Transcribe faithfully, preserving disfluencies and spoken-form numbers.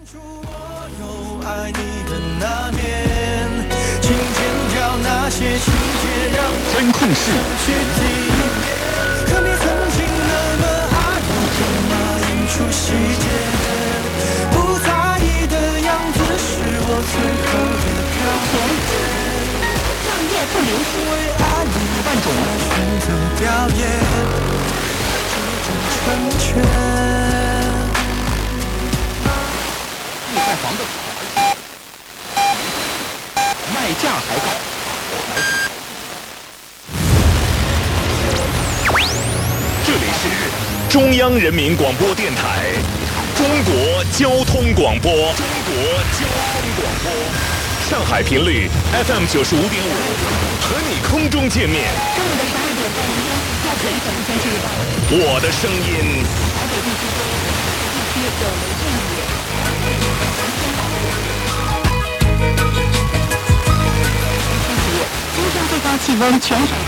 爱你的那年，请剪掉那些情节，让监控室去体验，可你曾经那么爱我，干嘛演出细节？不在意的样子是我最后的表演。 让夜不流失， 为爱你万种选择表演，成全。 卖房的卖价还高，这里是中央人民广播电台中国交通广播，中国交通广播，上海频率 F M 九十五点五，和你空中见面。中午的十二点半，要可以等一天日报。我的声音。台北地区地区有雷阵雨。今天最高气温全省